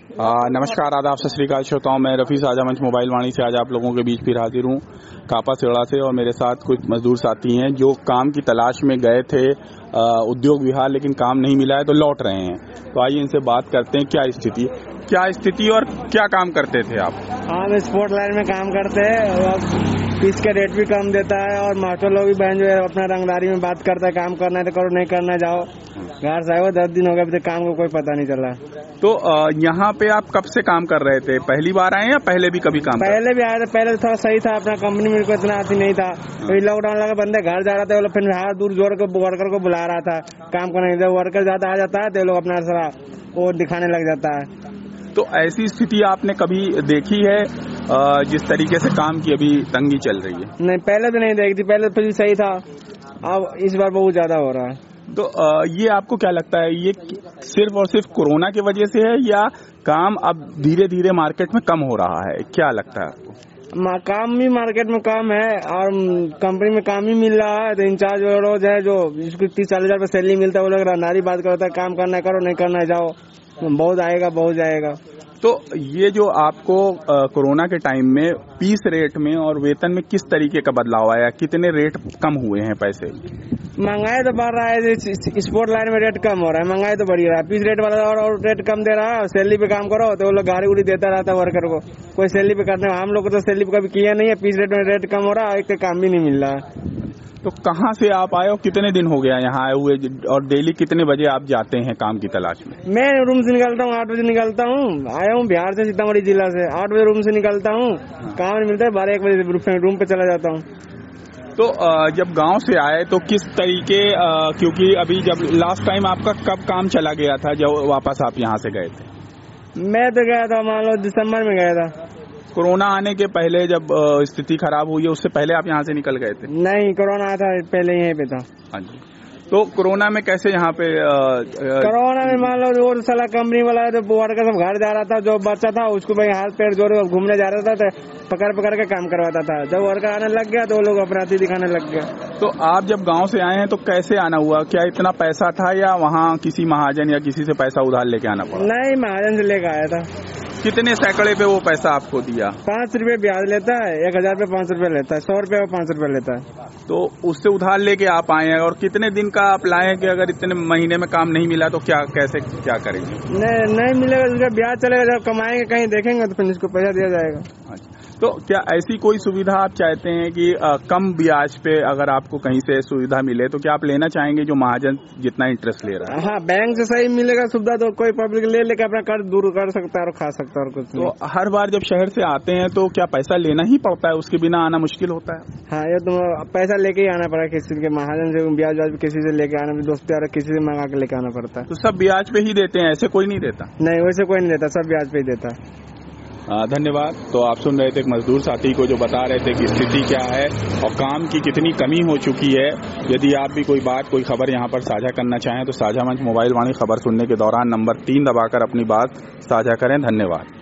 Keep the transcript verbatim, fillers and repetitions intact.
आ, नमस्कार, आदाब, सत श्री अकाल श्रोताओं। मैं रफी साझा मंच मोबाइल वाणी से आज आप लोगों के बीच फिर हाजिर हूँ कापा सेड़ा से। और मेरे साथ कुछ मजदूर साथी हैं जो काम की तलाश में गए थे आ, उद्योग विहार, लेकिन काम नहीं मिला है तो लौट रहे हैं। तो आइए इनसे बात करते हैं क्या स्थिति क्या स्थिति और क्या काम करते थे आप? हम स्पोर्ट लाइन में काम करते हैं और फीस का रेट भी कम देता है और मास्टर लोग भी बहन जो है अपना रंगदारी में बात करता है, काम करना है तो करो, नहीं करना जाओ। घर से आए हो दस दिन हो गए, अभी तक काम को कोई पता नहीं चला। तो यहाँ पे आप कब से काम कर रहे थे? पहली बार आए या पहले भी कभी काम? पहले भी आए थे, पहले तो थोड़ा सही था, अपना कंपनी में इतना आती नहीं था। फिर लॉकडाउन लगा, बंदे घर जा रहे थे, वो लोग फिर हाथ दूर जोड़ के वर्कर को बुला रहा था काम करने। जब वर्कर ज्यादा आ जाता है तो लोग अपना सारा वो दिखाने लग जाता है। तो ऐसी स्थिति आपने कभी देखी है जिस तरीके से काम की अभी तंगी चल रही है? नहीं, पहले तो नहीं देखी थी, पहले तो फिर सही था, अब इस बार बहुत ज्यादा हो रहा है। तो ये आपको क्या लगता है, ये सिर्फ और सिर्फ कोरोना की वजह से है या काम अब धीरे धीरे मार्केट में कम हो रहा है? क्या लगता है आपको? काम भी मार्केट में कम है और कंपनी में काम ही मिल रहा है, तो इंचार्ज रोज है जो जिसको तीस चालीस हजार रुपये सैलरी मिलता है, वो लोग रंगदारी बात करता है, काम करना करो, नहीं करना जाओ, बहुत आएगा बहुत जाएगा। तो ये जो आपको कोरोना के टाइम में पीस रेट में और वेतन में किस तरीके का बदलाव आया? कितने रेट कम हुए हैं पैसे? महंगाई तो बढ़ रहा है, स्पोर्ट लाइन में रेट कम हो रहा है, महंगाई तो बढ़ रहा है। पीस रेट वाला और, और रेट कम दे रहा है, सैलरी पे काम करो तो वो लोग गाड़ी उड़ी देता रहता है वर्कर को, कोई सैलरी पे करते हैं। हम लोग तो सैलरी पे कभी किया नहीं है, पीस रेट में रेट कम हो रहा है, एक काम भी नहीं मिल रहा है। तो कहाँ से आप आए हो, कितने दिन हो गया यहाँ आए हुए और डेली कितने बजे आप जाते हैं काम की तलाश में? मैं रूम से निकलता हूँ, आठ बजे निकलता हूँ, आया हूँ बिहार से, सीतामढ़ी जिला से। आठ बजे रूम से निकलता हूँ, काम नहीं मिलता है, बारह एक बजे रूम पे चला जाता हूँ। तो जब गांव से आए तो किस तरीके, क्योंकि अभी जब लास्ट टाइम आपका कब काम चला गया था जब वापस आप यहाँ से गए थे? मैं तो गया था मान लो दिसंबर में गया था। कोरोना आने के पहले जब स्थिति खराब हुई है उससे पहले आप यहाँ से निकल गए थे? नहीं, कोरोना था पहले यहीं पे था। हाँ जी। तो कोरोना में कैसे यहाँ पे? कोरोना में मान लो वो साला कंपनी वाला है तो वर्कर सब घर जा रहा था, जो बच्चा था उसको भाई हाथ पैर जोड़े घूमने जा रहा था तो पकड़ पकड़ के काम करवाता था। जब वर्कर आने लग गया तो वो लोग अपराधी दिखाने लग गया। तो आप जब गांव से आए हैं तो कैसे आना हुआ? क्या इतना पैसा था या वहाँ किसी महाजन या किसी से पैसा उधार लेके आना पड़ा? नहीं, महाजन से लेकर आया था। कितने सैकड़े पे वो पैसा आपको दिया? पाँच रुपए ब्याज लेता है, एक हजार पे पाँच रुपए लेता है, सौ रुपए पाँच रुपए लेता है। तो उससे उधार लेके आप आए हैं और कितने दिन का आप लाए कि अगर इतने महीने में काम नहीं मिला तो क्या कैसे क्या करेंगे? नहीं नहीं मिलेगा, उसका ब्याज चलेगा, जब कमाएंगे कहीं देखेंगे तो फिर इसको पैसा दिया जाएगा। अच्छा, तो क्या ऐसी कोई सुविधा आप चाहते हैं कि आ, कम ब्याज पे अगर आपको कहीं से सुविधा मिले तो क्या आप लेना चाहेंगे जो महाजन जितना इंटरेस्ट ले रहा है? हाँ, बैंक से सही मिलेगा सुविधा तो कोई पब्लिक ले लेकर अपना कर्ज दूर कर सकता है और खा सकता है और कुछ। तो हर बार जब शहर से आते हैं तो क्या पैसा लेना ही पड़ता है? उसके बिना आना मुश्किल होता है? हाँ, ये तो पैसा लेके ही आना पड़ा, किसी के महाजन से ब्याज व्याज किसी से लेके आना, दोस्त यार किसी से मंगा के लेके आना पड़ता है। तो सब ब्याज पे ही देते हैं, ऐसे कोई नहीं देता? नहीं, वैसे कोई नहीं देता, सब ब्याज पे ही देता है। धन्यवाद। तो आप सुन रहे थे एक मजदूर साथी को जो बता रहे थे कि स्थिति क्या है और काम की कितनी कमी हो चुकी है। यदि आप भी कोई बात कोई खबर यहाँ पर साझा करना चाहें तो साझा मंच मोबाइल वाणी खबर सुनने के दौरान नंबर तीन दबाकर अपनी बात साझा करें। धन्यवाद।